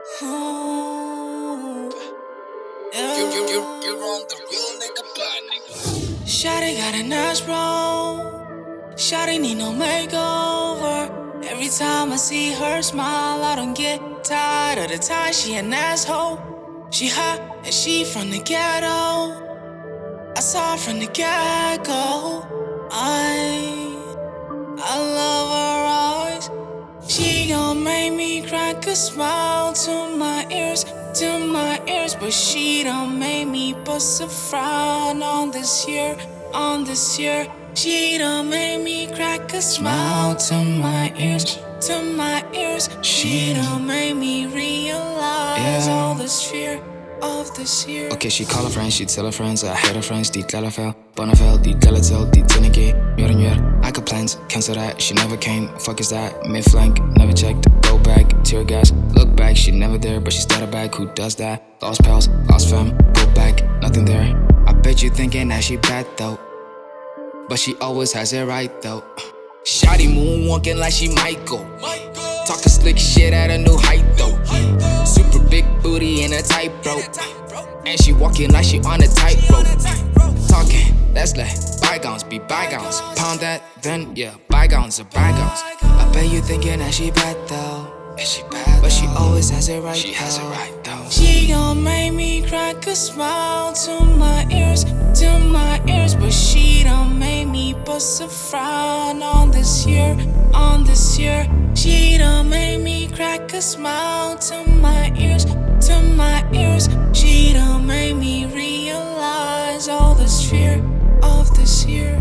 Oh, You're on the real nigga bad nigga. Shawty got a nice bro. Shawty need no makeover. Every time I see her smile, I don't get tired of the time she an asshole. She hot and she from the ghetto. I saw her from the get-go. I love her eyes. She gon' make me crack a smile to my ears, but she don't make me bust a frown on this year, on this year. She don't make me crack a smile to my ears, to my ears. She don't make me realize all this fear of this year. Okay, she call her friends, she tell her friends, jag hör her friends, de glad fel, barna fel, de glad till, de tänker, gör. I got plans, cancel that, she never came, fuck is that, mid-flank, never checked, go back, tear gas, look back, she never there, but she started back, who does that? Lost pals, lost fam, pull back, nothing there. I bet you thinking that she bad though, but she always has it right though. Shawty moonwalking like she Michael, talking slick shit at a new height though. Super big booty and a tight rope, and she walking like she on a tightrope. Talking, let's let bygones be bygones. Pound that, then yeah, bygones are bygones. I bet you thinking that she bad though, but she always has it right. She has it right though. She gon' make me crack a smile to my ears, but she don't make me bust a frown on this year, on this year. She don't make me crack a smile to my ears, to my ears. She don't make me realize all this fear of this year.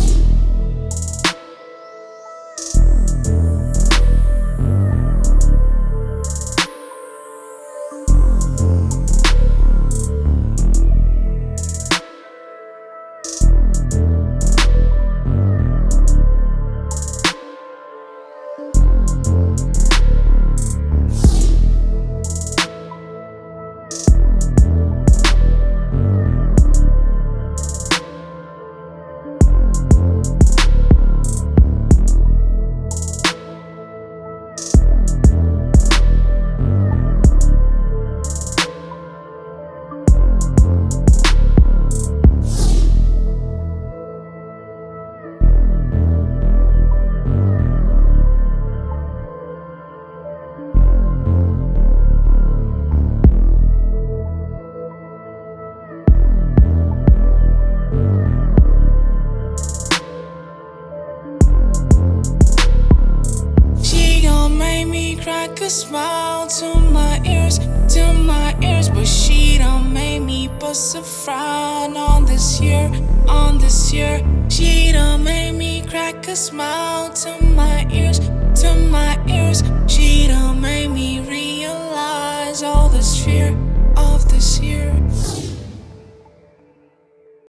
Crack a smile to my ears, but she don't make me bust a frown on this year, on this year. She don't make me crack a smile to my ears.